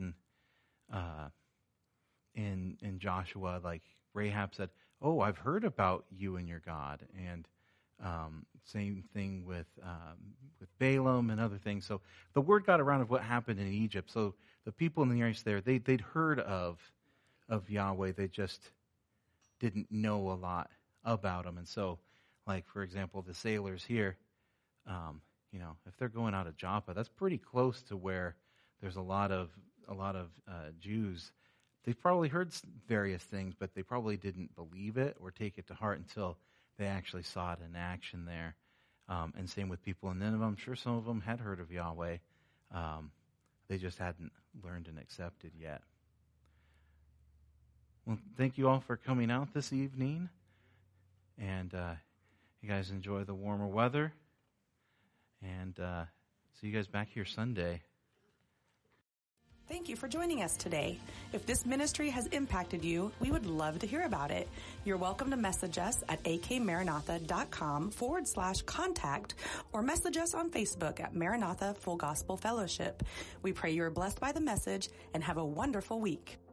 in Joshua, like Rahab said, "Oh, I've heard about you and your God," and same thing with Balaam and other things. So the word got around of what happened in Egypt. So the people in the areas there, they'd heard of Yahweh. They just didn't know a lot about him. And so, like for example, the sailors here, if they're going out of Joppa, that's pretty close to where there's a lot of Jews. They've probably heard various things, but they probably didn't believe it or take it to heart until they actually saw it in action there. And same with people in Nineveh. I'm sure some of them had heard of Yahweh. They just hadn't learned and accepted yet. Well, thank you all for coming out this evening. And you guys enjoy the warmer weather. And see you guys back here Sunday. Thank you for joining us today. If this ministry has impacted you, we would love to hear about it. You're welcome to message us at akmaranatha.com/contact or message us on Facebook at Maranatha Full Gospel Fellowship. We pray you are blessed by the message and have a wonderful week.